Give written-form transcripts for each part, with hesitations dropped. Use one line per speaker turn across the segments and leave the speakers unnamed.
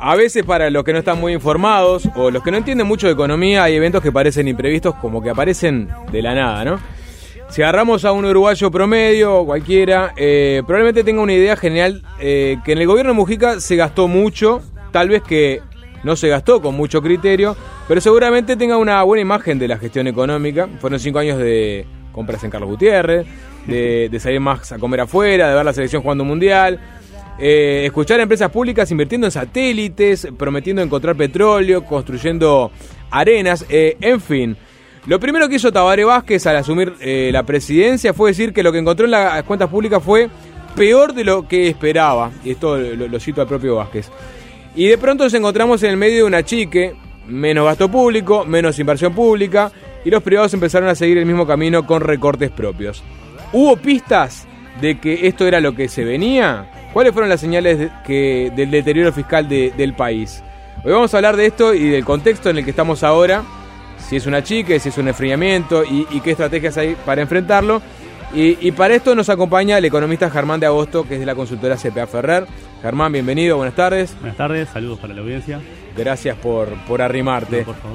A veces para los que no están muy informados o los que no entienden mucho de economía hay eventos que parecen imprevistos, como que aparecen de la nada, ¿no? Si agarramos a un uruguayo promedio, cualquiera, probablemente tenga una idea general que en el gobierno de Mujica se gastó mucho, tal vez que no se gastó con mucho criterio, pero seguramente tenga una buena imagen de la gestión económica. Fueron 5 años de compras en Carlos Gutiérrez, de salir más a comer afuera, de ver la selección jugando un mundial, escuchar a empresas públicas invirtiendo en satélites, prometiendo encontrar petróleo, construyendo arenas, en fin. Lo primero que hizo Tabaré Vázquez al asumir la presidencia fue decir que lo que encontró en las cuentas públicas fue peor de lo que esperaba. Y esto lo cito al propio Vázquez. Y de pronto nos encontramos en el medio de una chique, menos gasto público, menos inversión pública, y los privados empezaron a seguir el mismo camino con recortes propios. ¿Hubo pistas de que esto era lo que se venía? ¿Cuáles fueron las señales del deterioro fiscal del país? Hoy vamos a hablar de esto y del contexto en el que estamos ahora, si es una chique, si es un enfriamiento y qué estrategias hay para enfrentarlo. Y para esto nos acompaña el economista Germán de Agosto, que es de la consultora CPA Ferrer. Germán, bienvenido, buenas tardes.
Buenas tardes, saludos para la audiencia.
Gracias por arrimarte.
No, por favor.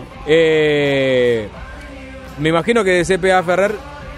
Me imagino que de CPA Ferrer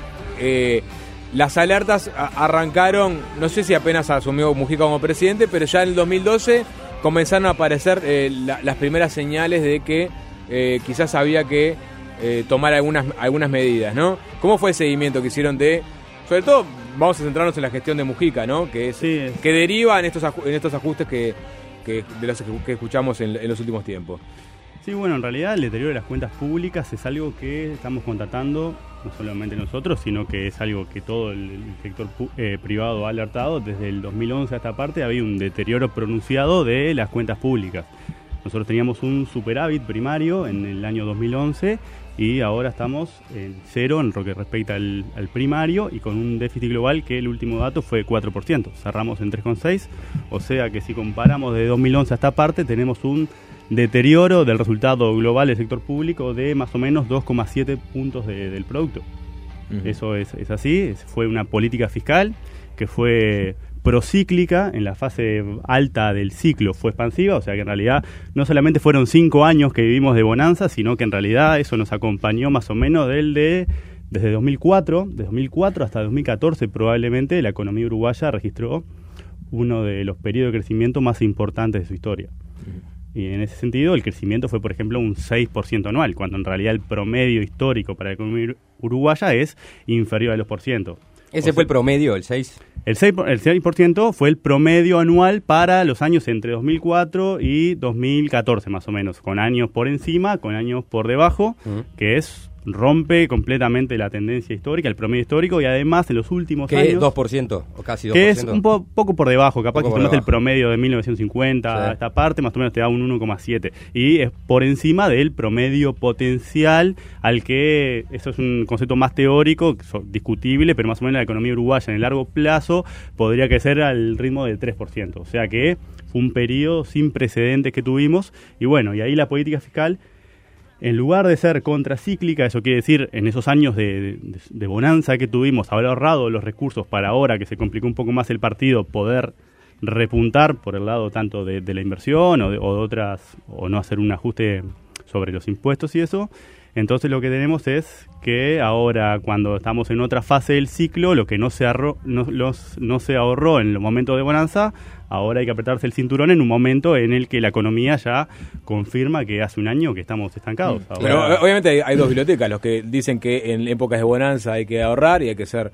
las alertas arrancaron, no sé si apenas asumió Mujica como presidente, pero ya en el 2012 comenzaron a aparecer las primeras señales de que quizás había que tomar algunas medidas, ¿no? ¿Cómo fue el seguimiento que hicieron sobre todo, vamos a centrarnos en la gestión de Mujica, ¿no? Que deriva en estos ajustes de los que escuchamos en los últimos tiempos.
Sí, bueno, en realidad el deterioro de las cuentas públicas es algo que estamos constatando, no solamente nosotros, sino que es algo que todo el sector privado ha alertado. Desde el 2011 a esta parte había un deterioro pronunciado de las cuentas públicas. Nosotros teníamos un superávit primario en el año 2011 y ahora estamos en cero en lo que respecta al primario y con un déficit global que el último dato fue 4%. Cerramos en 3,6%, o sea que si comparamos de 2011 a esta parte tenemos un deterioro del resultado global del sector público de más o menos 2,7 puntos del producto. Uh-huh. Eso es así, fue una política fiscal que fue procíclica, en la fase alta del ciclo fue expansiva, o sea que en realidad no solamente fueron 5 años que vivimos de bonanza, sino que en realidad eso nos acompañó más o menos desde 2004, de 2004 hasta 2014 probablemente la economía uruguaya registró uno de los periodos de crecimiento más importantes de su historia. Y en ese sentido el crecimiento fue, por ejemplo, un 6% anual, cuando en realidad el promedio histórico para la economía uruguaya es inferior al 2%.
¿Ese fue el promedio, el 6%?
El 6% fue el promedio anual para los años entre 2004 y 2014, más o menos, con años por encima, con años por debajo, que rompe completamente la tendencia histórica, el promedio histórico, y además en los últimos años...
¿Qué? ¿2% o casi 2%?
Que es un poco por debajo, capaz que tomaste el promedio de 1950 a esta parte, más o menos te da un 1,7. Y es por encima del promedio potencial, al que, eso es un concepto más teórico, discutible, pero más o menos la economía uruguaya en el largo plazo podría crecer al ritmo del 3%. O sea que fue un periodo sin precedentes que tuvimos, y bueno, y ahí la política fiscal, en lugar de ser contracíclica, eso quiere decir, en esos años de bonanza que tuvimos, haber ahorrado los recursos para ahora que se complicó un poco más el partido, poder repuntar por el lado tanto de la inversión o de otras, o no hacer un ajuste sobre los impuestos y eso. Entonces lo que tenemos es que ahora, cuando estamos en otra fase del ciclo, lo que no se ahorró en los momentos de bonanza, ahora hay que apretarse el cinturón en un momento en el que la economía ya confirma que hace un año que estamos estancados.
Pero obviamente hay dos bibliotecas, los que dicen que en épocas de bonanza hay que ahorrar y hay que ser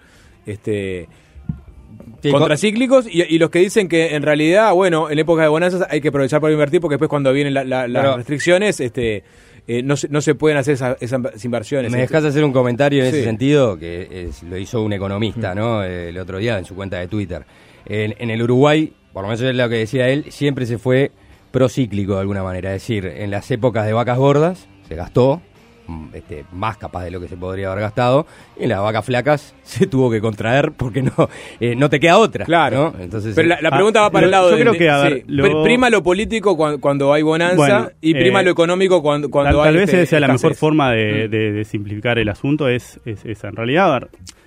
contracíclicos, y los que dicen que en realidad, bueno, en épocas de bonanza hay que aprovechar para invertir, porque después cuando vienen las restricciones... no se pueden hacer esas inversiones.
¿Me dejás hacer un comentario en ese sentido? Que lo hizo un economista, ¿no? El otro día en su cuenta de Twitter. En el Uruguay, por lo menos es lo que decía él, siempre se fue procíclico de alguna manera. Es decir, en las épocas de vacas gordas se gastó más capaz de lo que se podría haber gastado, y en las vacas flacas se tuvo que contraer porque no te queda otra.
Claro.
¿no? Entonces,
pero la pregunta va para el lado
yo creo que
prima lo político cuando hay bonanza, y prima lo económico cuando hay...
Tal vez esa sea la mejor forma de simplificar el asunto, es esa. En realidad,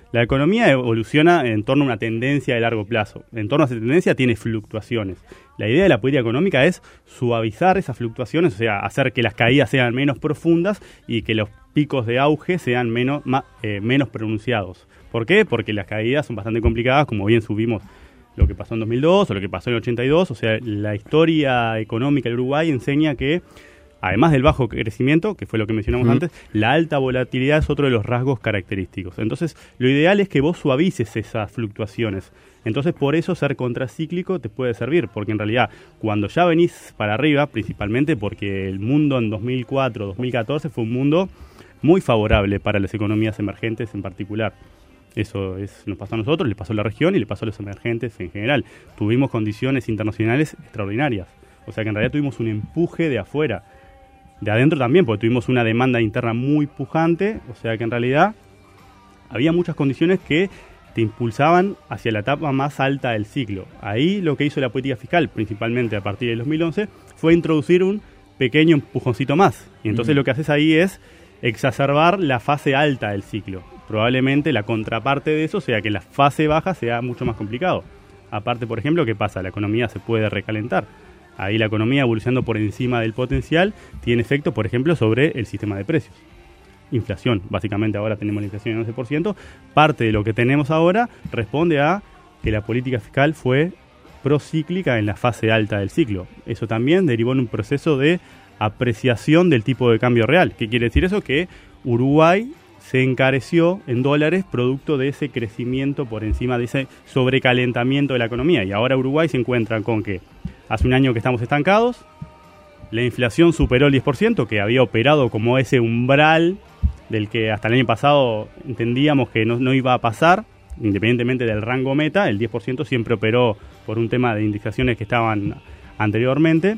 La economía evoluciona en torno a una tendencia de largo plazo. En torno a esa tendencia tiene fluctuaciones. La idea de la política económica es suavizar esas fluctuaciones, o sea, hacer que las caídas sean menos profundas y que los picos de auge sean menos pronunciados. ¿Por qué? Porque las caídas son bastante complicadas, como bien subimos lo que pasó en 2002 o lo que pasó en 82. O sea, la historia económica del Uruguay enseña que, además del bajo crecimiento, que fue lo que mencionamos antes, la alta volatilidad es otro de los rasgos característicos. Entonces, lo ideal es que vos suavices esas fluctuaciones. Entonces, por eso ser contracíclico te puede servir, porque en realidad, cuando ya venís para arriba, principalmente porque el mundo en 2004, 2014 fue un mundo muy favorable para las economías emergentes en particular. Eso nos pasó a nosotros, le pasó a la región y le pasó a los emergentes en general. Tuvimos condiciones internacionales extraordinarias. O sea que en realidad tuvimos un empuje de afuera. De adentro también, porque tuvimos una demanda interna muy pujante. O sea que en realidad había muchas condiciones que te impulsaban hacia la etapa más alta del ciclo. Ahí lo que hizo la política fiscal, principalmente a partir del 2011, fue introducir un pequeño empujoncito más. Y entonces lo que haces ahí es exacerbar la fase alta del ciclo. Probablemente la contraparte de eso sea que la fase baja sea mucho más complicado. Aparte, por ejemplo, ¿qué pasa? La economía se puede recalentar. Ahí la economía evolucionando por encima del potencial tiene efecto, por ejemplo, sobre el sistema de precios. Inflación, básicamente ahora tenemos la inflación en 11%. Parte de lo que tenemos ahora responde a que la política fiscal fue procíclica en la fase alta del ciclo. Eso también derivó en un proceso de apreciación del tipo de cambio real. ¿Qué quiere decir eso? Que Uruguay se encareció en dólares producto de ese crecimiento por encima de ese sobrecalentamiento de la economía. Y ahora Uruguay se encuentra con que hace un año que estamos estancados, la inflación superó el 10%, que había operado como ese umbral del que hasta el año pasado entendíamos que no iba a pasar, independientemente del rango meta. El 10% siempre operó por un tema de indexaciones que estaban anteriormente.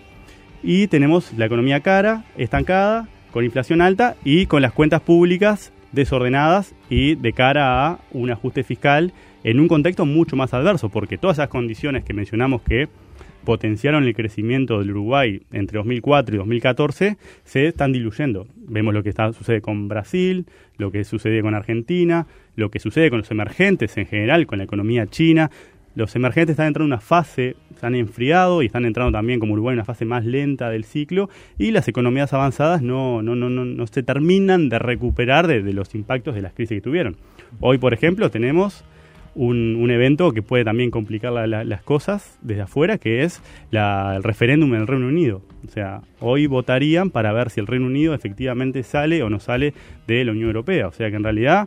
Y tenemos la economía cara, estancada, con inflación alta y con las cuentas públicas desordenadas y de cara a un ajuste fiscal en un contexto mucho más adverso, porque todas esas condiciones que mencionamos que potenciaron el crecimiento del Uruguay entre 2004 y 2014 se están diluyendo. Vemos lo que sucede con Brasil, lo que sucede con Argentina, lo que sucede con los emergentes en general, con la economía china. Los emergentes están entrando en una fase, se han enfriado y están entrando también como Uruguay en una fase más lenta del ciclo, y las economías avanzadas no se terminan de recuperar de los impactos de las crisis que tuvieron. Hoy, por ejemplo, tenemos un evento que puede también complicar las cosas desde afuera, que es el referéndum en el Reino Unido. O sea, hoy votarían para ver si el Reino Unido efectivamente sale o no sale de la Unión Europea. O sea que en realidad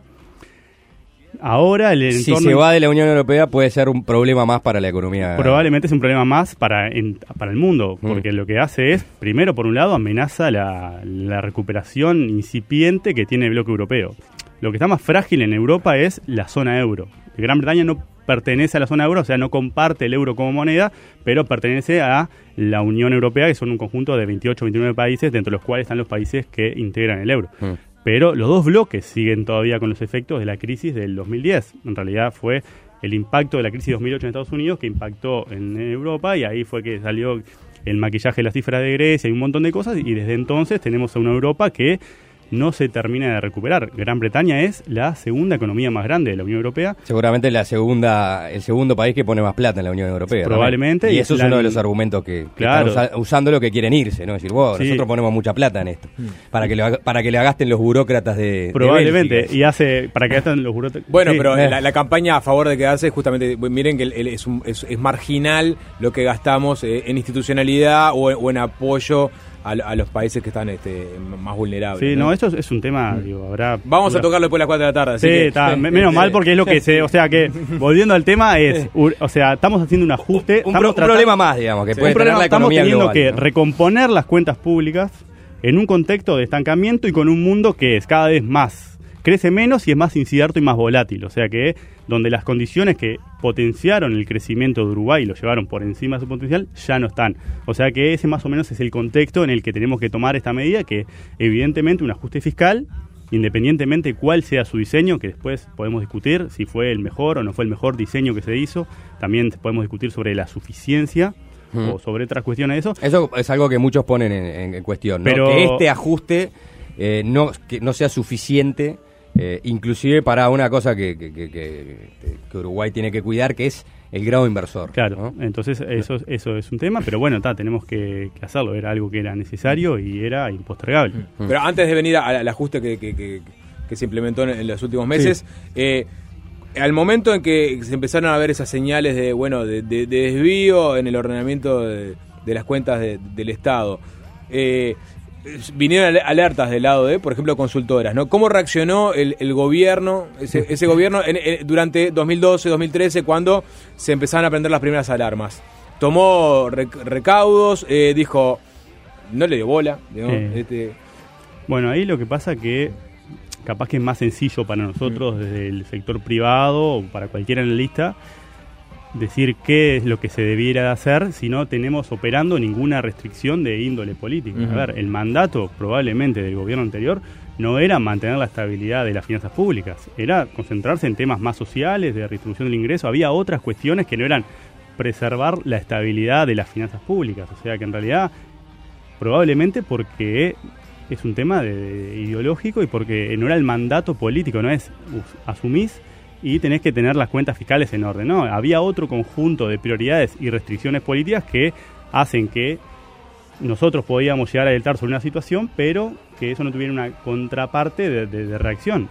ahora el entorno,
si se va de la Unión Europea puede ser un problema más para la economía.
Probablemente es un problema más para el mundo, porque lo que hace es, primero, por un lado, amenaza la recuperación incipiente que tiene el bloque europeo. Lo que está más frágil en Europa es la zona euro. Gran Bretaña no pertenece a la zona euro, o sea, no comparte el euro como moneda, pero pertenece a la Unión Europea, que son un conjunto de 28 o 29 países, dentro de los cuales están los países que integran el euro. Pero los dos bloques siguen todavía con los efectos de la crisis del 2010. En realidad fue el impacto de la crisis de 2008 en Estados Unidos que impactó en Europa, y ahí fue que salió el maquillaje de las cifras de Grecia y un montón de cosas, y desde entonces tenemos a una Europa que no se termina de recuperar. Gran Bretaña es la segunda economía más grande de la Unión Europea.
Seguramente el segundo país que pone más plata en la Unión Europea.
Probablemente.
Y eso es uno de los argumentos que están usando lo que quieren irse, ¿no? Decir, wow, nosotros ponemos mucha plata en esto. Para que le gasten los burócratas de
probablemente.
Bélgica.
Y hace para que gasten los burócratas.
Bueno, sí, pero la campaña a favor de quedarse, justamente, miren que es marginal lo que gastamos en institucionalidad o en apoyo a los países que están más vulnerables.
Sí, no, eso es un tema, habrá...
Vamos a tocarlo después de las 4 de la tarde. Así que,
está, menos mal, porque es lo que o sea que, volviendo al tema, o sea, estamos haciendo un ajuste...
Un problema más, digamos, que puede tener la economía global.
Estamos teniendo que recomponer las cuentas públicas en un contexto de estancamiento y con un mundo que es cada vez más, crece menos y es más incierto y más volátil. O sea que donde las condiciones que potenciaron el crecimiento de Uruguay y lo llevaron por encima de su potencial, ya no están. O sea que ese más o menos es el contexto en el que tenemos que tomar esta medida, que evidentemente un ajuste fiscal, independientemente cuál sea su diseño, que después podemos discutir si fue el mejor o no fue el mejor diseño que se hizo, también podemos discutir sobre la suficiencia o sobre otras cuestiones de eso.
Eso es algo que muchos ponen en cuestión, ¿no?
Pero
que este ajuste que no sea suficiente inclusive para una cosa que Uruguay tiene que cuidar, que es el grado inversor.
Claro,
¿no?
entonces eso es un tema, pero bueno, tenemos que hacerlo, era algo que era necesario y era impostergable.
Pero antes de venir al ajuste que se implementó en los últimos meses, al momento en que se empezaron a ver esas señales de desvío en el ordenamiento de las cuentas del Estado, vinieron alertas del lado de, por ejemplo, consultoras, ¿no? ¿Cómo reaccionó el gobierno, ese gobierno durante 2012, 2013, cuando se empezaron a prender las primeras alarmas? Tomó recaudos, dijo, no le dio bola, digamos,
Bueno, ahí lo que pasa que capaz que es más sencillo para nosotros desde el sector privado o para cualquier analista decir qué es lo que se debiera hacer si no tenemos operando ninguna restricción de índole política. A ver, el mandato probablemente del gobierno anterior no era mantener la estabilidad de las finanzas públicas, era concentrarse en temas más sociales, de redistribución del ingreso. Había otras cuestiones que no eran preservar la estabilidad de las finanzas públicas. O sea que en realidad probablemente porque es un tema ideológico y porque no era el mandato político, no es asumís y tenés que tener las cuentas fiscales en orden. No, había otro conjunto de prioridades y restricciones políticas que hacen que nosotros podíamos llegar a alertar sobre una situación, pero que eso no tuviera una contraparte de reacción.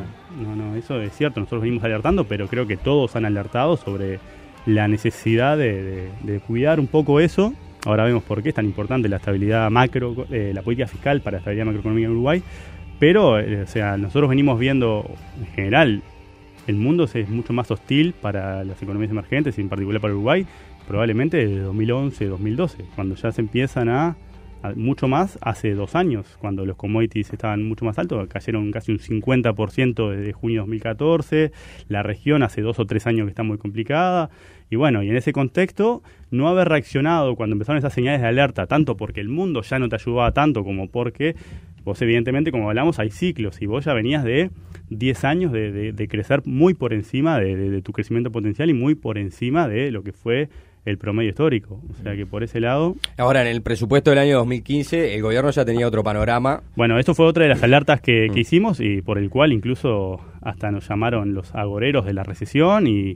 O sea, no, eso es cierto, nosotros venimos alertando, pero creo que todos han alertado sobre la necesidad de cuidar un poco eso. Ahora vemos por qué es tan importante la estabilidad macro, la política fiscal para la estabilidad macroeconómica en Uruguay, pero o sea, nosotros venimos viendo en general el mundo es mucho más hostil para las economías emergentes y en particular para Uruguay, probablemente desde 2011, 2012, cuando ya se empiezan a mucho más hace 2 años, cuando los commodities estaban mucho más altos, cayeron casi un 50% desde junio de 2014, la región hace 2 o 3 años que está muy complicada, y bueno, y en ese contexto, no haber reaccionado cuando empezaron esas señales de alerta, tanto porque el mundo ya no te ayudaba tanto como porque vos evidentemente, como hablamos, hay ciclos, y vos ya venías de 10 años de crecer muy por encima de tu crecimiento potencial y muy por encima de lo que fue el promedio histórico. O sea que por ese lado...
Ahora, en el presupuesto del año 2015, el gobierno ya tenía otro panorama.
Bueno, esto fue otra de las alertas que hicimos y por el cual incluso hasta nos llamaron los agoreros de la recesión y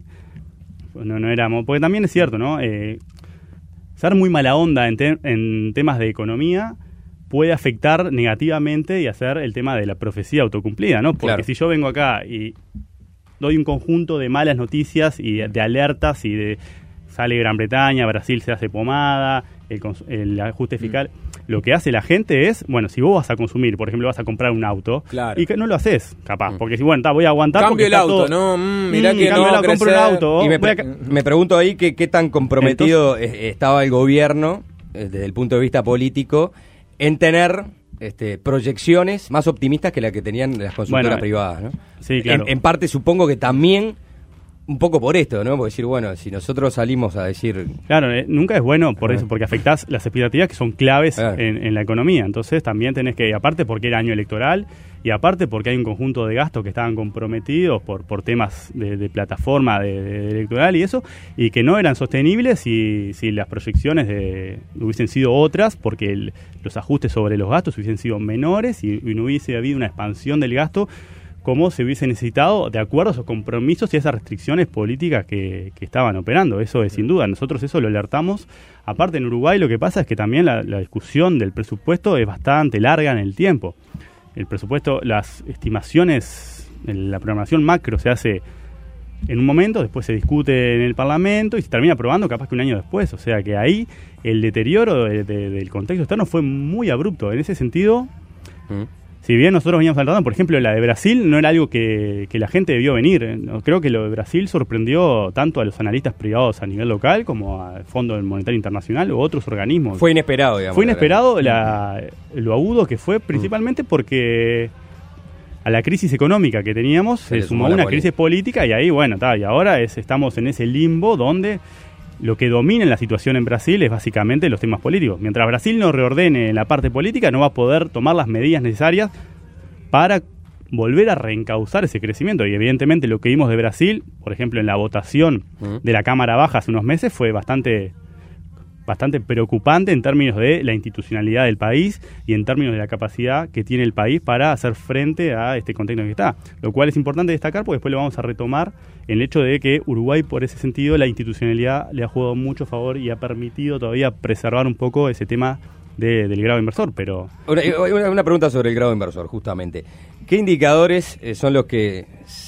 no éramos... Porque también es cierto, ¿no? Ser muy mala onda en temas de economía puede afectar negativamente y hacer el tema de la profecía autocumplida, ¿no? Porque si yo vengo acá y doy un conjunto de malas noticias y de alertas y de sale Gran Bretaña, Brasil se hace pomada, el ajuste fiscal, lo que hace la gente es, bueno, si vos vas a consumir, por ejemplo, vas a comprar un auto, y que no lo haces, capaz, porque si, bueno, voy a aguantar...
Cambio el auto, ¿no? Mirá que no
compro el auto.
Y me pregunto ahí qué tan comprometido estaba el gobierno, desde el punto de vista político, en tener proyecciones más optimistas que las que tenían las consultoras privadas, ¿no?
Sí, claro.
En parte supongo que también un poco por esto, ¿no? Porque decir, bueno, si nosotros salimos a decir...
Claro, nunca es bueno por eso, porque afectás las expectativas que son claves en la economía. Entonces también tenés que, aparte porque era año electoral, y aparte porque hay un conjunto de gastos que estaban comprometidos por temas de plataforma de electoral y eso, y que no eran sostenibles si las proyecciones hubiesen sido otras, porque los ajustes sobre los gastos hubiesen sido menores y no hubiese habido una expansión del gasto como se hubiese necesitado de acuerdo a esos compromisos y a esas restricciones políticas que estaban operando. Eso es sin duda, nosotros eso lo alertamos. Aparte en Uruguay lo que pasa es que también la discusión del presupuesto es bastante larga en el tiempo. El presupuesto, las estimaciones, la programación macro se hace en un momento, después se discute en el Parlamento y se termina aprobando capaz que un año después. O sea que ahí el deterioro del contexto externo fue muy abrupto. En ese sentido... Si bien nosotros veníamos alertando, por ejemplo, la de Brasil no era algo que la gente debió venir. Creo que lo de Brasil sorprendió tanto a los analistas privados a nivel local como al Fondo Monetario Internacional u otros organismos.
Fue inesperado, digamos.
Fue inesperado lo agudo que fue, principalmente porque a la crisis económica que teníamos se sumó una crisis política y ahí, bueno, y ahora estamos en ese limbo donde... Lo que domina en la situación en Brasil es básicamente los temas políticos. Mientras Brasil no reordene la parte política, no va a poder tomar las medidas necesarias para volver a reencauzar ese crecimiento. Y evidentemente lo que vimos de Brasil, por ejemplo, en la votación de la Cámara Baja hace unos meses, fue bastante bastante preocupante en términos de la institucionalidad del país y en términos de la capacidad que tiene el país para hacer frente a este contexto en que está. Lo cual es importante destacar porque después lo vamos a retomar en el hecho de que Uruguay, por ese sentido, la institucionalidad le ha jugado mucho favor y ha permitido todavía preservar un poco ese tema del grado inversor. Pero
una pregunta sobre el grado inversor, justamente. ¿Qué indicadores son los que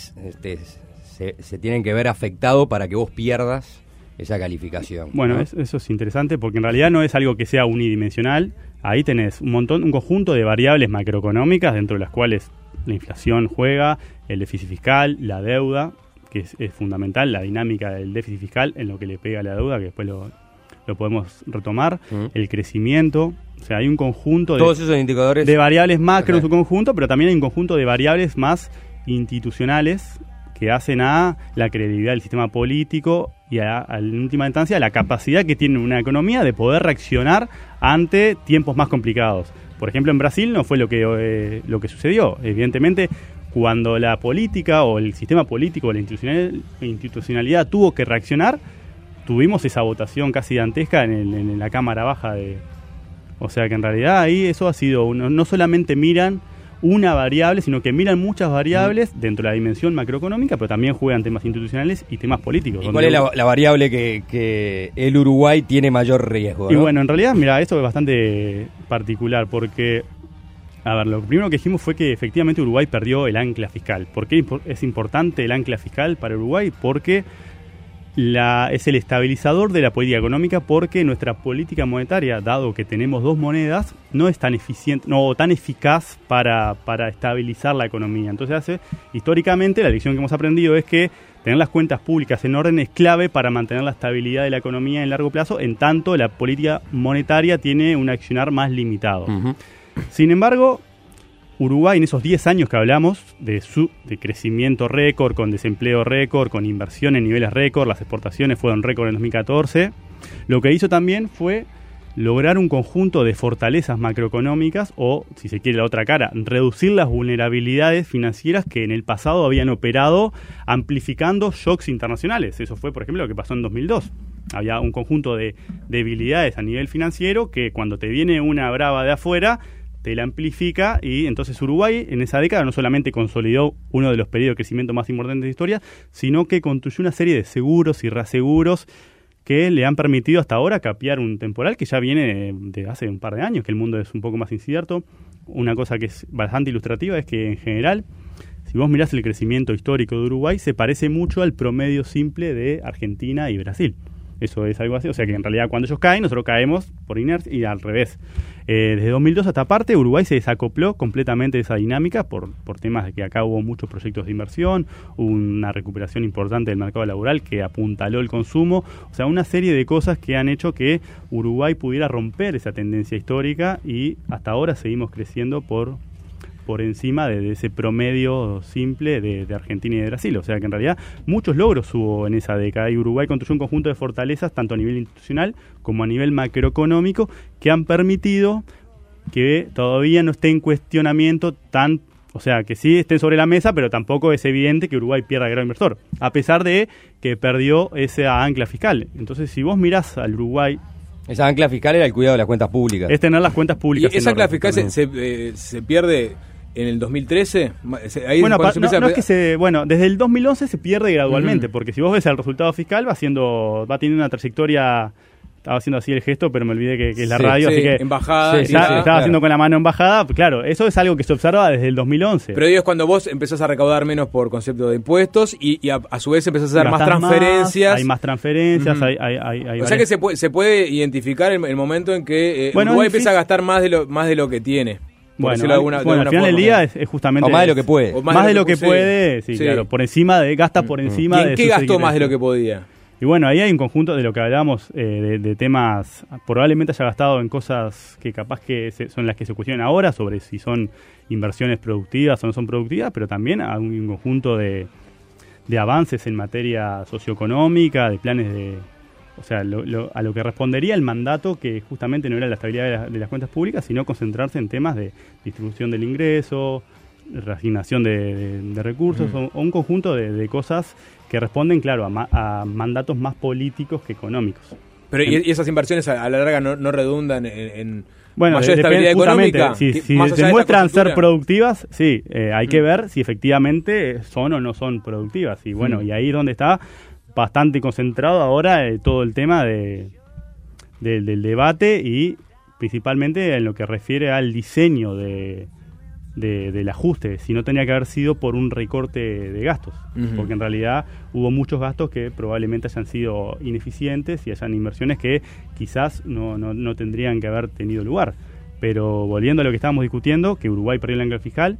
se tienen que ver afectados para que vos pierdas esa calificación?
Bueno,
¿no?
Eso es interesante porque en realidad no es algo que sea unidimensional. Ahí tenés un conjunto de variables macroeconómicas dentro de las cuales la inflación juega, el déficit fiscal, la deuda, que es fundamental, la dinámica del déficit fiscal en lo que le pega a la deuda, que después lo podemos retomar, el crecimiento. O sea, hay un conjunto
todos esos indicadores
de variables macro en su conjunto, pero también hay un conjunto de variables más institucionales que hacen a la credibilidad del sistema político y en última instancia a la capacidad que tiene una economía de poder reaccionar ante tiempos más complicados. Por ejemplo, en Brasil no fue lo que sucedió. Evidentemente, cuando la política o el sistema político o la institucionalidad tuvo que reaccionar, tuvimos esa votación casi dantesca en la Cámara Baja. O sea que en realidad ahí eso ha sido, no solamente miran una variable, sino que miran muchas variables dentro de la dimensión macroeconómica, pero también juegan temas institucionales y temas políticos.
¿Y cuál es la variable que el Uruguay tiene mayor riesgo?
Y
¿no?
bueno, en realidad, mira, esto es bastante particular porque, a ver, lo primero que dijimos fue que efectivamente Uruguay perdió el ancla fiscal. ¿Por qué es importante el ancla fiscal para Uruguay? Porque es el estabilizador de la política económica, porque nuestra política monetaria, dado que tenemos dos monedas, no es tan eficiente, no tan eficaz para estabilizar la economía. Entonces, históricamente, la lección que hemos aprendido es que tener las cuentas públicas en orden es clave para mantener la estabilidad de la economía en largo plazo, en tanto la política monetaria tiene un accionar más limitado. Sin embargo, Uruguay, en esos 10 años que hablamos de crecimiento récord, con desempleo récord, con inversión en niveles récord, las exportaciones fueron récord en 2014, lo que hizo también fue lograr un conjunto de fortalezas macroeconómicas o, si se quiere la otra cara, reducir las vulnerabilidades financieras que en el pasado habían operado amplificando shocks internacionales. Eso fue, por ejemplo, lo que pasó en 2002. Había un conjunto de debilidades a nivel financiero que cuando te viene una brava de afuera te la amplifica, y entonces Uruguay en esa década no solamente consolidó uno de los periodos de crecimiento más importantes de la historia, sino que construyó una serie de seguros y reaseguros que le han permitido hasta ahora capear un temporal que ya viene de hace un par de años, que el mundo es un poco más incierto. Una cosa que es bastante ilustrativa es que en general, si vos mirás el crecimiento histórico de Uruguay, se parece mucho al promedio simple de Argentina y Brasil. Eso es algo así, o sea que en realidad cuando ellos caen, nosotros caemos por inercia y al revés. Desde 2002 hasta parte, Uruguay se desacopló completamente de esa dinámica por temas de que acá hubo muchos proyectos de inversión, hubo una recuperación importante del mercado laboral que apuntaló el consumo, o sea, una serie de cosas que han hecho que Uruguay pudiera romper esa tendencia histórica, y hasta ahora seguimos creciendo por encima de ese promedio simple de Argentina y de Brasil. O sea que en realidad muchos logros hubo en esa década, y Uruguay construyó un conjunto de fortalezas tanto a nivel institucional como a nivel macroeconómico que han permitido que todavía no esté en cuestionamiento o sea, que sí estén sobre la mesa, pero tampoco es evidente que Uruguay pierda el grado inversor, a pesar de que perdió esa ancla fiscal. Entonces, si vos mirás al Uruguay,
esa ancla fiscal era el cuidado de las cuentas públicas.
es tener las cuentas públicas.
¿Y esa ancla fiscal se pierde en el 2013? Ahí
bueno,
no
es que desde el 2011 se pierde gradualmente, porque si vos ves el resultado fiscal va teniendo una trayectoria. Estaba haciendo así el gesto, pero me olvidé que es la radio, así que
embajada,
estaba haciendo con la mano embajada. Claro, eso es algo que se observa desde el 2011.
Pero digo, es cuando vos empezás a recaudar menos por concepto de impuestos y a su vez empezás a hacer más transferencias.
Hay más transferencias, hay
o sea que se puede identificar el momento en que Uruguay empieza a gastar más de lo que tiene.
Bueno, al final del día es justamente...
O más de lo que puede.
Más de lo que puede, sí, claro. Por encima gasta por encima de...
¿Y en qué gastó más de lo que podía?
Y bueno, ahí hay un conjunto de lo que hablábamos, de temas, probablemente haya gastado en cosas que capaz que son las que se cuestionan ahora, sobre si son inversiones productivas o no son productivas, pero también hay un conjunto de avances en materia socioeconómica, de planes de... O sea, a lo que respondería el mandato, que justamente no era la estabilidad de las cuentas públicas, sino concentrarse en temas de distribución del ingreso, reasignación de recursos, o un conjunto de cosas que responden, claro, a mandatos más políticos que económicos.
Pero ¿y esas inversiones a la larga no redundan en
bueno,
mayor estabilidad económica?
Si demuestran ser productivas, sí, hay que ver si efectivamente son o no son productivas. Y bueno, y ahí es donde está bastante concentrado ahora todo el tema del debate y principalmente en lo que refiere al diseño del ajuste, si no tenía que haber sido por un recorte de gastos, porque en realidad hubo muchos gastos que probablemente hayan sido ineficientes y hayan inversiones que quizás no tendrían que haber tenido lugar. Pero volviendo a lo que estábamos discutiendo, que Uruguay perdió el ancla fiscal,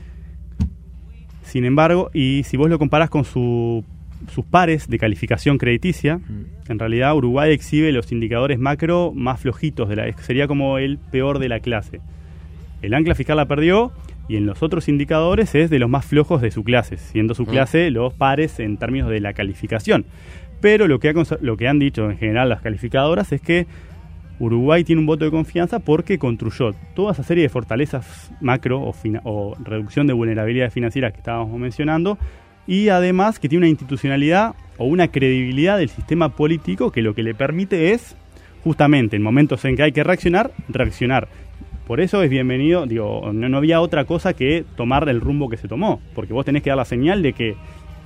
sin embargo, y si vos lo comparás con sus pares de calificación crediticia, en realidad Uruguay exhibe los indicadores macro más flojitos, sería como el peor de la clase. El ancla fiscal la perdió y en los otros indicadores es de los más flojos de su clase, siendo su clase los pares en términos de la calificación. Pero lo que han dicho en general las calificadoras es que Uruguay tiene un voto de confianza porque construyó toda esa serie de fortalezas macro o reducción de vulnerabilidades financieras que estábamos mencionando, y además que tiene una institucionalidad o una credibilidad del sistema político que lo que le permite es, justamente en momentos en que hay que reaccionar. Por eso es bienvenido, no había otra cosa que tomar el rumbo que se tomó, porque vos tenés que dar la señal de que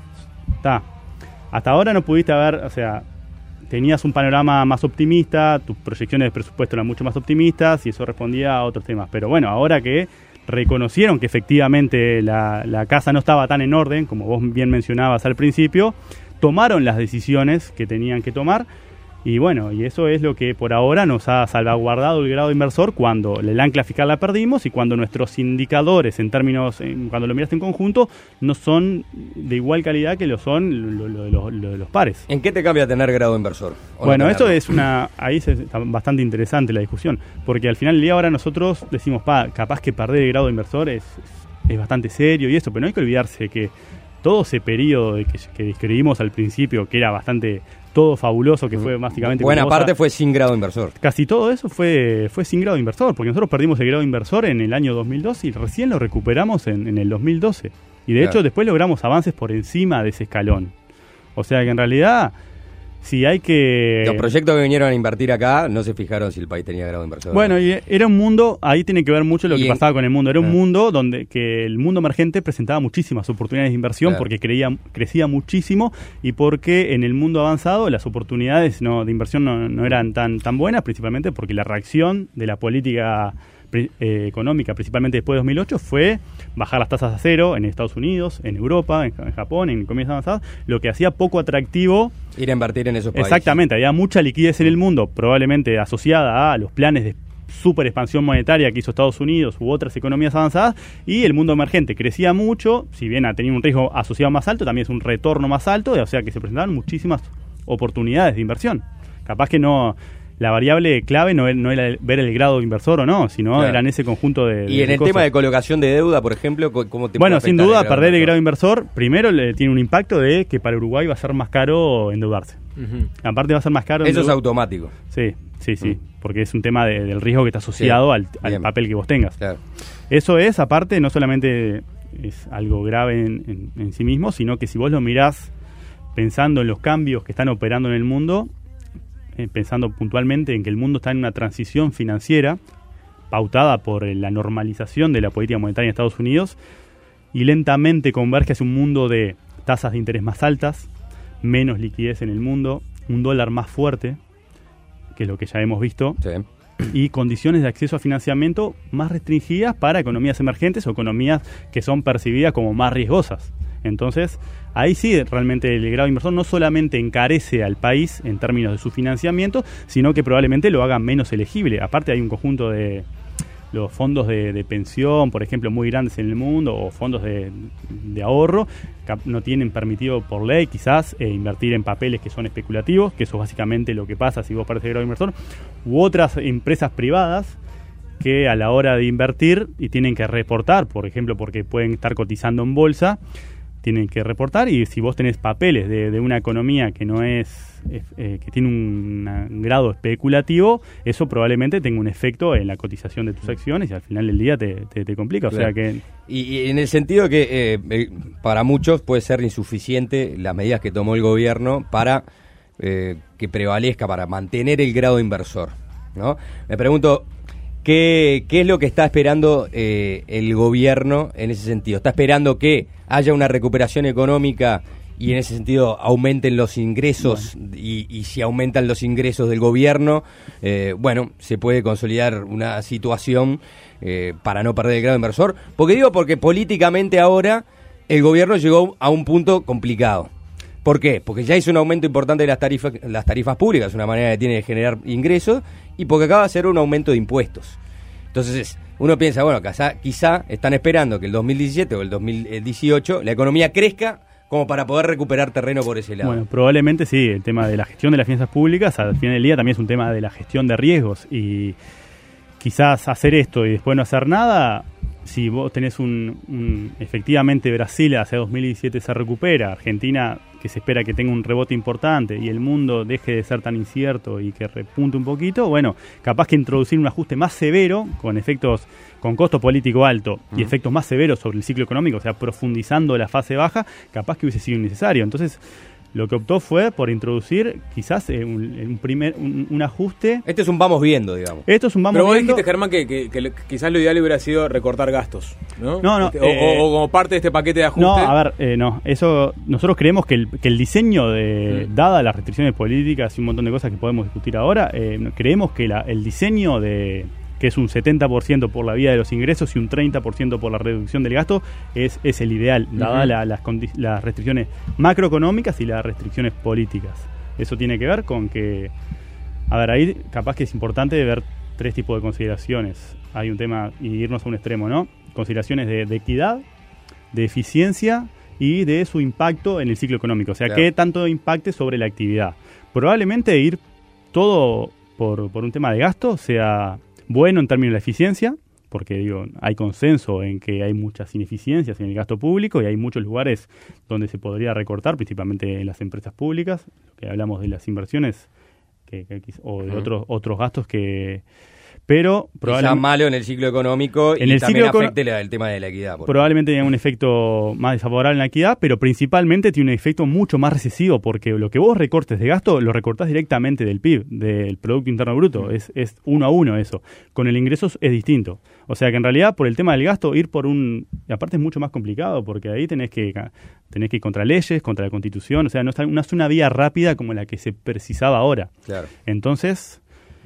hasta ahora no pudiste haber, o sea, tenías un panorama más optimista, tus proyecciones de presupuesto eran mucho más optimistas y eso respondía a otros temas. Pero bueno, ahora que reconocieron que efectivamente la casa no estaba tan en orden, como vos bien mencionabas al principio, tomaron las decisiones que tenían que tomar. Y bueno, y eso es lo que por ahora nos ha salvaguardado el grado inversor cuando el ancla fiscal la perdimos y cuando nuestros indicadores cuando lo miras en conjunto no son de igual calidad que lo son los pares.
¿En qué te cambia tener grado inversor?
Bueno, esto es ahí está bastante interesante la discusión, porque al final del día ahora nosotros decimos, capaz que perder el grado inversor es bastante serio y eso, pero no hay que olvidarse que todo ese periodo que describimos al principio, que era bastante todo fabuloso, que fue básicamente...
Buena parte fue sin grado inversor.
Casi todo eso fue sin grado inversor, porque nosotros perdimos el grado inversor en el año 2012 y recién lo recuperamos en el 2012. Y de hecho después logramos avances por encima de ese escalón. O sea que en realidad, si hay que...
Los proyectos que vinieron a invertir acá no se fijaron si el país tenía grado inversor.
Bueno, y era un mundo, ahí tiene que ver mucho lo que pasaba con el mundo. Era un mundo que el mundo emergente presentaba muchísimas oportunidades de inversión, porque crecía muchísimo y porque en el mundo avanzado las oportunidades de inversión no eran tan buenas, principalmente porque la reacción de la política económica, principalmente después de 2008, fue bajar las tasas a cero en Estados Unidos, en Europa, en Japón, en economías avanzadas, lo que hacía poco atractivo
ir a invertir en esos países.
Exactamente, había mucha liquidez en el mundo, probablemente asociada a los planes de super expansión monetaria que hizo Estados Unidos u otras economías avanzadas, y el mundo emergente crecía mucho, si bien ha tenido un riesgo asociado más alto, también es un retorno más alto, o sea que se presentaban muchísimas oportunidades de inversión. Capaz que la variable clave no era ver el grado inversor o no, sino era en ese conjunto de
Y en el tema de colocación de deuda, por ejemplo, ¿cómo te
Bueno, sin duda, perder el grado inversor, primero tiene un impacto de que para Uruguay va a ser más caro endeudarse. Aparte va a ser más caro...
Eso es automático.
Sí, porque es un tema del riesgo que está asociado al papel que vos tengas.
Claro.
Eso es, aparte, no solamente es algo grave en sí mismo, sino que si vos lo mirás pensando en los cambios que están operando en el mundo, pensando puntualmente en que el mundo está en una transición financiera pautada por la normalización de la política monetaria en Estados Unidos y lentamente converge hacia un mundo de tasas de interés más altas, menos liquidez en el mundo, un dólar más fuerte, que es lo que ya hemos visto, y condiciones de acceso a financiamiento más restringidas para economías emergentes o economías que son percibidas como más riesgosas. Entonces, ahí sí realmente el grado inversor no solamente encarece al país en términos de su financiamiento, sino que probablemente lo haga menos elegible. Aparte hay un conjunto de los fondos de pensión, por ejemplo, muy grandes en el mundo, o fondos de ahorro, que no tienen permitido por ley quizás invertir en papeles que son especulativos, que eso es básicamente lo que pasa si vos perdés el grado inversor, u otras empresas privadas que a la hora de invertir y tienen que reportar, por ejemplo, porque pueden estar cotizando en bolsa, tienen que reportar, y si vos tenés papeles de una economía que no que tiene un grado especulativo, eso probablemente tenga un efecto en la cotización de tus acciones y al final del día te complica. Claro. O sea que...
Y en el sentido que para muchos puede ser insuficiente las medidas que tomó el gobierno para que prevalezca para mantener el grado inversor, ¿no? Me pregunto, ¿qué es lo que está esperando el gobierno en ese sentido? ¿Está esperando que haya una recuperación económica y en ese sentido aumenten los ingresos? Bueno. Y si aumentan los ingresos del gobierno, se puede consolidar una situación para no perder el grado inversor? Porque políticamente ahora el gobierno llegó a un punto complicado. ¿Por qué? Porque ya hizo un aumento importante de las tarifas públicas, es una manera que tiene de generar ingresos, y porque acaba de hacer un aumento de impuestos. Entonces uno piensa, bueno, quizá están esperando que el 2017 o el 2018 la economía crezca como para poder recuperar terreno por ese lado.
Bueno, probablemente sí, el tema de la gestión de las finanzas públicas al final del día también es un tema de la gestión de riesgos, y quizás hacer esto y después no hacer nada. Si vos tenés efectivamente Brasil hacia 2017 se recupera, Argentina que se espera que tenga un rebote importante y el mundo deje de ser tan incierto y que repunte un poquito, bueno, capaz que introducir un ajuste más severo con costo político alto y efectos más severos sobre el ciclo económico, o sea, profundizando la fase baja, capaz que hubiese sido innecesario. Entonces, lo que optó fue por introducir quizás un ajuste.
Este es un vamos viendo, digamos.
Esto es un vamos
viendo. Pero vos
viendo.
dijiste, Germán, que quizás lo ideal hubiera sido recortar gastos, ¿no?
No.
O como parte de este paquete de ajuste.
No, a ver, no. Eso, nosotros creemos que el diseño dadas las restricciones políticas y un montón de cosas que podemos discutir ahora, creemos que el diseño que es un 70% por la vía de los ingresos y un 30% por la reducción del gasto, es el ideal, dadas las restricciones macroeconómicas y las restricciones políticas. Eso tiene que ver con que, ahí capaz que es importante ver tres tipos de consideraciones. Hay un tema, y irnos a un extremo, ¿no? Consideraciones de equidad, de eficiencia y de su impacto en el ciclo económico. O sea, claro, qué tanto impacte sobre la actividad. Probablemente ir todo por un tema de gasto sea bueno en términos de la eficiencia, porque hay consenso en que hay muchas ineficiencias en el gasto público y hay muchos lugares donde se podría recortar, principalmente en las empresas públicas, que hablamos de las inversiones o de otros gastos pero probablemente
malo en el ciclo económico y también afecte el tema de la equidad.
Probablemente tenga un efecto más desfavorable en la equidad, pero principalmente tiene un efecto mucho más recesivo, porque lo que vos recortes de gasto lo recortás directamente del PIB, del Producto Interno Bruto. Es 1 a 1 eso. Con el ingreso es distinto. O sea que en realidad por el tema del gasto ir aparte es mucho más complicado, porque ahí tenés que ir contra leyes, contra la Constitución. O sea, no es una vía rápida como la que se precisaba ahora. Claro. Entonces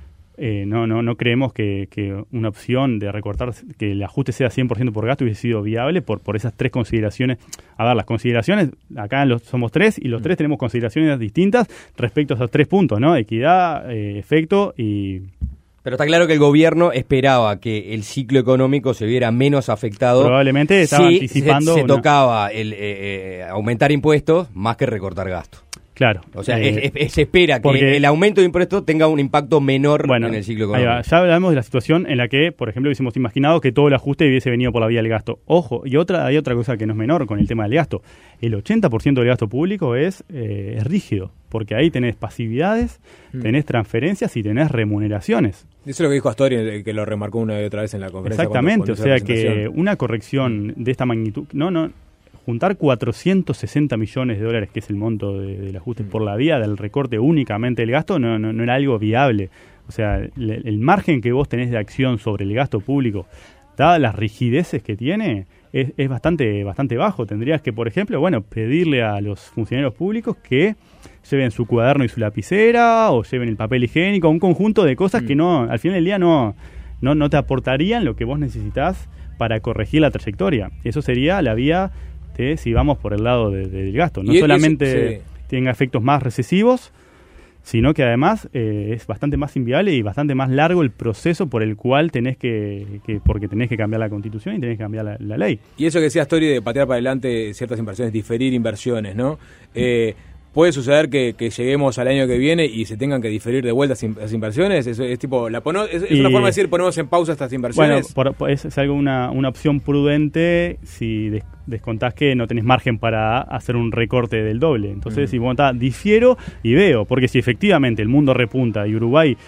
no creemos que una opción de recortar, que el ajuste sea 100% por gasto hubiese sido viable por esas tres consideraciones. Las consideraciones, acá somos tres y los tres tenemos consideraciones distintas respecto a esos 3 puntos, ¿no? Equidad, efecto y...
Pero está claro que el gobierno esperaba que el ciclo económico se viera menos afectado.
Probablemente estaba anticipando...
se tocaba aumentar impuestos más que recortar gastos.
Claro.
O sea, se espera que el aumento de impuestos tenga un impacto menor en el ciclo económico.
Ya hablamos de la situación en la que, por ejemplo, hubiésemos imaginado que todo el ajuste hubiese venido por la vía del gasto. Ojo, y hay otra cosa que no es menor con el tema del gasto. El 80% del gasto público es rígido, porque ahí tenés pasividades, tenés transferencias y tenés remuneraciones.
Eso es lo que dijo Astori, que lo remarcó una y otra vez en la conferencia.
Exactamente, o sea que una corrección de esta magnitud... Juntar 460 millones de dólares, que es el monto del ajuste por la vía del recorte únicamente del gasto, no era algo viable. O sea, el margen que vos tenés de acción sobre el gasto público, dadas las rigideces que tiene, es bastante bajo. Tendrías que, por ejemplo, pedirle a los funcionarios públicos que lleven su cuaderno y su lapicera, o lleven el papel higiénico, un conjunto de cosas que al final del día no te aportarían lo que vos necesitás para corregir la trayectoria. Eso sería la vía si vamos por el lado del gasto. No solamente tenga efectos más recesivos, sino que además es bastante más inviable y bastante más largo el proceso por el cual porque tenés que cambiar la Constitución y tenés que cambiar la ley.
Y eso que decía Astori de patear para adelante ciertas inversiones, diferir inversiones, ¿no? ¿Puede suceder que lleguemos al año que viene y se tengan que diferir de vuelta las inversiones? Es tipo, es una forma de decir, ponemos en pausa estas inversiones.
Bueno, es algo una opción prudente si descontás que no tenés margen para hacer un recorte del doble. Entonces, si vos difiero y veo, porque si efectivamente el mundo repunta y Uruguay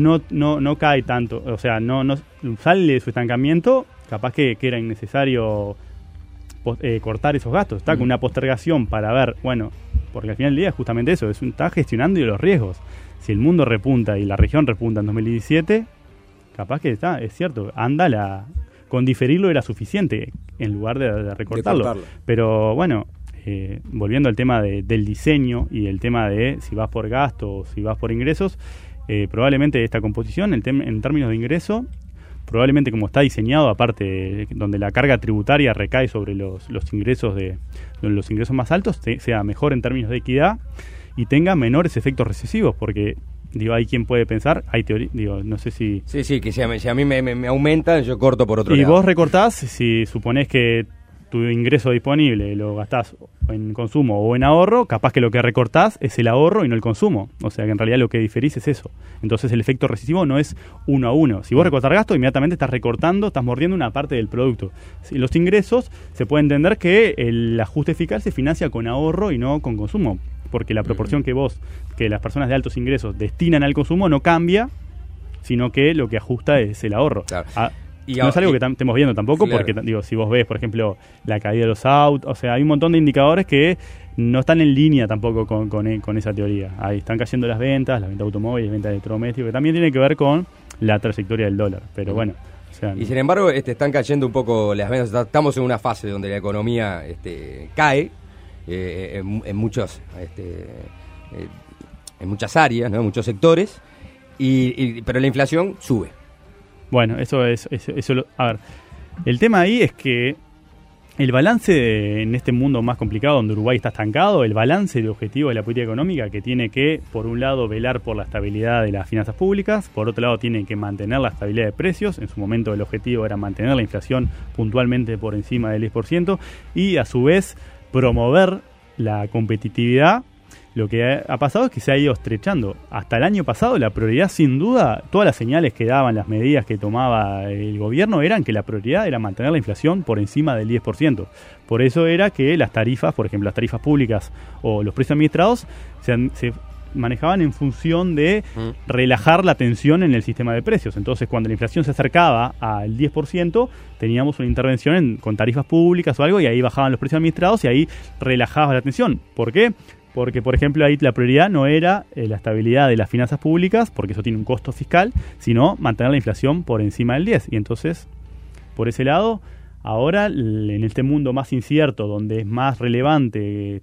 no cae tanto, o sea, no sale de su estancamiento, capaz que era innecesario cortar esos gastos, está con una postergación para ver, bueno, porque al final del día es justamente eso, está gestionando los riesgos. Si el mundo repunta y la región repunta en 2017, capaz que es cierto, con diferirlo era suficiente en lugar de recortarlo. Pero bueno, volviendo al tema del diseño y el tema de si vas por gasto o si vas por ingresos, probablemente esta composición en términos de ingreso, probablemente como está diseñado, aparte donde la carga tributaria recae sobre los ingresos los ingresos más altos, sea mejor en términos de equidad y tenga menores efectos recesivos, porque hay quien puede pensar, hay teoría, no sé si...
Sí, que si a mí me aumentan, yo corto por otro lado.
Y vos recortás, si suponés que tu ingreso disponible lo gastás en consumo o en ahorro, capaz que lo que recortás es el ahorro y no el consumo. O sea que en realidad lo que diferís es eso. Entonces el efecto recesivo no es 1 a 1. Si vos recortás gasto, inmediatamente estás recortando, estás mordiendo una parte del producto. Si los ingresos, se puede entender que el ajuste fiscal se financia con ahorro y no con consumo. Porque la proporción que las personas de altos ingresos destinan al consumo no cambia, sino que lo que ajusta es el ahorro. Claro. No es algo que estemos viendo tampoco, claro. Porque si vos ves, por ejemplo, la caída de los autos, o sea, hay un montón de indicadores que no están en línea tampoco con esa teoría. Ahí están cayendo las ventas de automóviles, ventas de electrodomésticos, que también tiene que ver con la trayectoria del dólar. Pero bueno, o sea,
y sin embargo, están cayendo un poco las ventas. Estamos en una fase donde la economía cae en muchas áreas, ¿no? En muchos sectores, pero la inflación sube.
Bueno, eso a ver, el tema ahí es que el balance en este mundo más complicado donde Uruguay está estancado, el balance de objetivo de la política económica que tiene que, por un lado, velar por la estabilidad de las finanzas públicas, por otro lado, tiene que mantener la estabilidad de precios. En su momento el objetivo era mantener la inflación puntualmente por encima del 10% y, a su vez, promover la competitividad. Lo que ha pasado es que se ha ido estrechando. Hasta el año pasado la prioridad, sin duda, todas las señales que daban, las medidas que tomaba el gobierno eran que la prioridad era mantener la inflación por encima del 10%. Por eso era que las tarifas, por ejemplo, las tarifas públicas o los precios administrados se manejaban en función de relajar la tensión en el sistema de precios. Entonces, cuando la inflación se acercaba al 10%, teníamos una intervención con tarifas públicas o algo, y ahí bajaban los precios administrados y ahí relajaba la tensión. ¿Por qué? Porque, por ejemplo, ahí la prioridad no era la estabilidad de las finanzas públicas, porque eso tiene un costo fiscal, sino mantener la inflación por encima del 10. Y entonces, por ese lado, ahora, en este mundo más incierto, donde es más relevante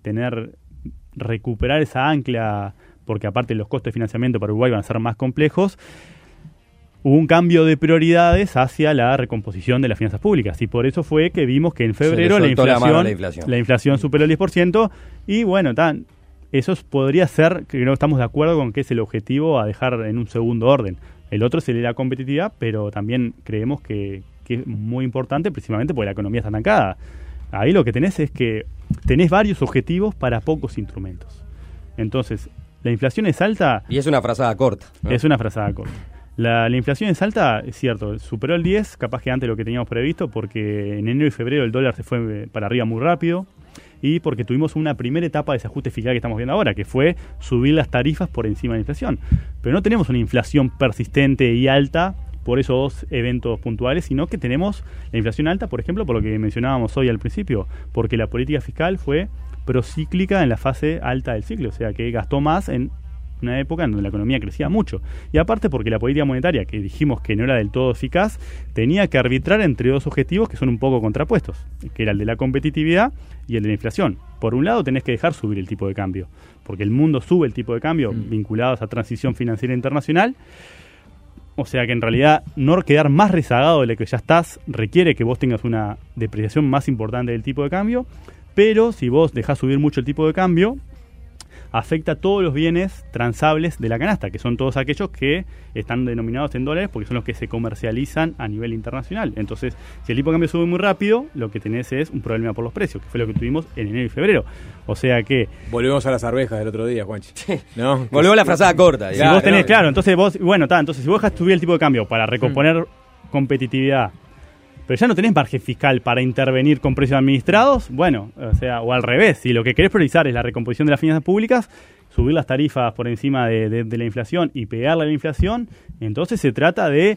recuperar esa ancla, porque aparte los costos de financiamiento para Uruguay van a ser más complejos, hubo un cambio de prioridades hacia la recomposición de las finanzas públicas, y por eso fue que vimos que en febrero la inflación superó el 10%, y bueno, eso podría ser, que no estamos de acuerdo con que es el objetivo a dejar en un segundo orden. El otro es la competitividad, pero también creemos que es muy importante precisamente porque la economía está estancada. Ahí lo que tenés es que tenés varios objetivos para pocos instrumentos. Entonces, la inflación es alta...
Y es una frazada corta, ¿no?
Es una frazada corta. La inflación es alta, es cierto, superó el 10, capaz que antes de lo que teníamos previsto, porque en enero y febrero el dólar se fue para arriba muy rápido, y porque tuvimos una primera etapa de ese ajuste fiscal que estamos viendo ahora, que fue subir las tarifas por encima de la inflación. Pero no tenemos una inflación persistente y alta por esos dos eventos puntuales, sino que tenemos la inflación alta, por ejemplo, por lo que mencionábamos hoy al principio, porque la política fiscal fue procíclica en la fase alta del ciclo, o sea que gastó más en una época en donde la economía crecía mucho. Y aparte porque la política monetaria, que dijimos que no era del todo eficaz, tenía que arbitrar entre dos objetivos que son un poco contrapuestos, que era el de la competitividad y el de la inflación. Por un lado tenés que dejar subir el tipo de cambio, porque el mundo sube el tipo de cambio vinculado a esa transición financiera internacional. O sea que en realidad no quedar más rezagado de lo que ya estás requiere que vos tengas una depreciación más importante del tipo de cambio, pero si vos dejás subir mucho el tipo de cambio, afecta todos los bienes transables de la canasta, que son todos aquellos que están denominados en dólares porque son los que se comercializan a nivel internacional. Entonces, si el tipo de cambio sube muy rápido, lo que tenés es un problema por los precios, que fue lo que tuvimos en enero y febrero. O sea que...
Volvemos a las arvejas del otro día, Juanchi.
¿No? Volvemos a la frazada corta.
Si vos tenés, claro, entonces vos... Bueno, entonces si vos dejás subir el tipo de cambio para recomponer competitividad, pero ya no tenés margen fiscal para intervenir con precios administrados, bueno, o al revés, si lo que querés priorizar es la recomposición de las finanzas públicas, subir las tarifas por encima de la inflación y pegarle a la inflación, entonces se trata de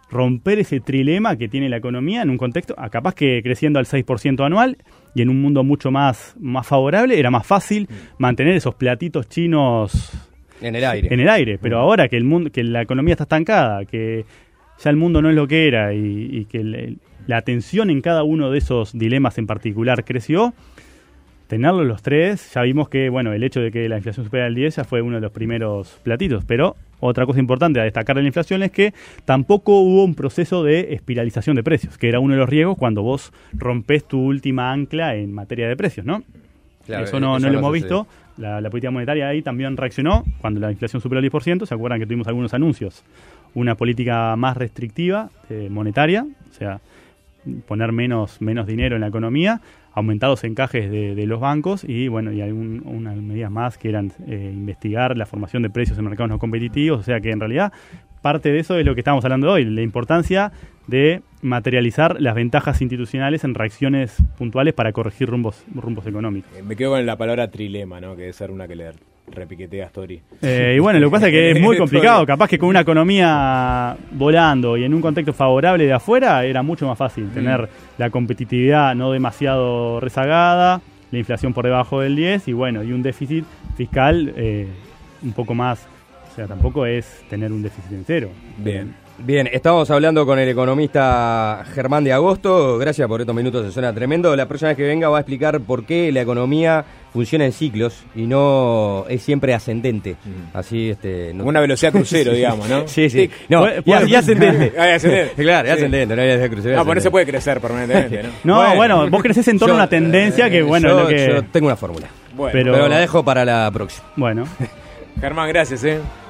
romper ese trilema que tiene la economía en un contexto, capaz que creciendo al 6% anual y en un mundo mucho más favorable, era más fácil mantener esos platitos chinos
en el aire.
Pero ahora que la economía está estancada, que ya el mundo no es lo que era y que la atención en cada uno de esos dilemas en particular creció, tenerlos los tres, ya vimos que, bueno, el hecho de que la inflación supera el 10 ya fue uno de los primeros platitos, pero otra cosa importante a destacar de la inflación es que tampoco hubo un proceso de espiralización de precios, que era uno de los riesgos cuando vos rompés tu última ancla en materia de precios, ¿no? Claro, eso no lo hemos visto. La política monetaria ahí también reaccionó cuando la inflación superó el 10%. ¿Se acuerdan que tuvimos algunos anuncios? Una política más restrictiva monetaria, o sea, poner menos dinero en la economía, aumentados encajes de los bancos y bueno, y unas medidas más que eran investigar la formación de precios en mercados no competitivos, o sea que en realidad parte de eso es lo que estamos hablando hoy, la importancia de materializar las ventajas institucionales en reacciones puntuales para corregir rumbos económicos.
Me quedo con la palabra trilema, ¿no? Que debe ser una que le repiquetea a Story.
Y bueno, lo que pasa es que es muy complicado, capaz que con una economía volando y en un contexto favorable de afuera era mucho más fácil tener la competitividad no demasiado rezagada, la inflación por debajo del 10 y bueno, y un déficit fiscal un poco más, o sea, tampoco es tener un déficit en cero.
Bien, estamos hablando con el economista Germán de Agosto. Gracias por estos minutos, se suena tremendo. La próxima vez que venga va a explicar por qué la economía funciona en ciclos y no es siempre ascendente. Así,
una velocidad crucero, digamos, ¿no?
Sí. No, y ascendente.
Claro,
ascendente, no hay velocidad crucero.
No, por eso se puede crecer permanentemente, ¿no?
No, bueno, vos creces en torno a una tendencia que, bueno,
yo tengo una fórmula. Pero la dejo para la próxima.
Bueno.
Germán, gracias,